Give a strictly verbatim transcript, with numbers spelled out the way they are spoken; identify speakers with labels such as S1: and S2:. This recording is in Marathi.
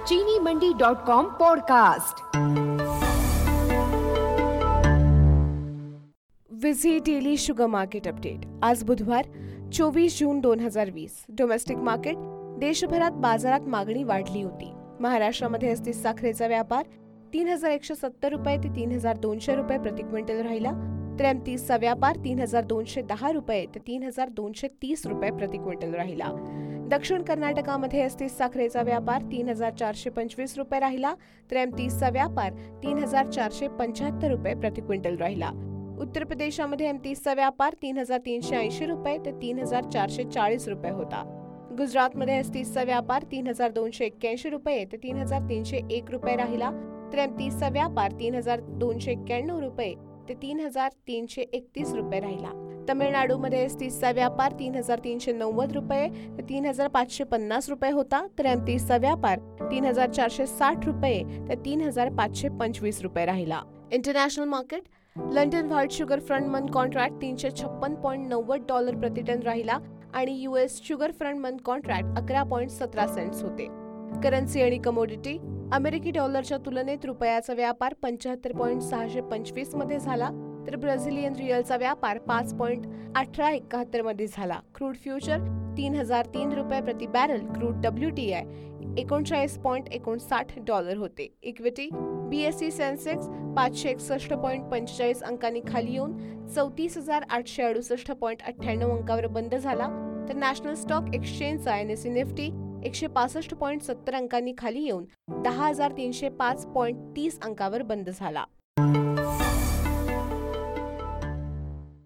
S1: चीनी मंडी डॉट कॉम पॉडकास्ट।
S2: विझी डेली शुगर मार्केट अपडेट। आज बुधवार चोवीस जून दोन हजार वीस। Domestic market. देशभरात बाजारात मागणी वाढली होती। महाराष्ट्रामध्ये अस्थिर साखरेचा व्यापार तीन हजार एकशे सत्तर रुपये ते तीन हजार दोनशे रुपये प्रति क्विंटल राहिला, तर एमतीसचा व्यापार तीन हजार दोनशे दहा रुपये ते तीन हजार दोनशे तीस रुपये प्रति क्विंटल राहिला। दक्षिण कर्नाटकामध्ये अस्थिर साखरेचा व्यापार तीन हजार चारशे पंचवीस रुपये राहिला, तर एमतीसचा व्यापार तीन हजार चारशे पंच्याहत्तर रुपये प्रति क्विंटल राहिला। उत्तर प्रदेशामध्ये एमतीसचा व्यापार तीन हजार तीनशे ऐंशी रुपये ते तीन हजार चारशे चाळीस रुपये होता। गुजरातमध्ये एसतीसचा व्यापार तीन हजार दोनशे एक्क्याऐंशी रुपये ते तीन हजार तीनशे एक रुपये राहिला, तर एमतीसचा व्यापार तीन हजार दोनशे एक्क्याण्णव रुपये ते तीन हजार तीनशे एकतीस रुपये राहिला। तमिळनाडूमध्ये एसतीसचा व्यापार तीन हजार तीनशे नव्वद रुपये ते तीन हजार पाचशे पन्नास रुपये होता, तर एमतीसचा व्यापार तीन हजार चारशे साठ रुपये ते तीन हजार पाचशे पंचवीस रुपये राहिला। International market. London white sugar front month contract तीनशे छप्पन पॉईंट नव्वद डॉलर प्रति टन राहिला आणि US sugar front month contract अकरा पॉईंट सतरा सेंट्स होते। करन्सी आणि कमोडिटी। अमेरिकी डॉलरच्या तुलनेत रुपयाचा व्यापार पंच्याहत्तर पॉईंट सहाशे पंचवीस मध्ये झाला, तर ब्राझिलियन रिअलचा व्यापार पाच पॉईंट अठरा एकाहत्तर मध्ये झाला। क्रूड फ्युचर तीन हजार तीन रुपये प्रति बॅरल। क्रूड डब्ल्यूटीआय एकोणचाळीस पॉईंट एकोणसाठ डॉलर होते। इक्विटी बीएससी सेन्सेक्स पाचशे एकसष्ट पॉईंट पंचेचाळीस अंकांनी खाली येऊन चौतीस हजार आठशे अडुसष्ट पॉईंट अठ्ठ्याण्णव अंकावर बंद झाला, तर नॅशनल स्टॉक एक्सचेंजचा एनएसई निफ्टी एकशे पासष्ट पॉईंट सत्तर अंकांनी खाली येऊन दहा हजार तीनशे पाच पॉईंट तीस अंकावर बंद झाला।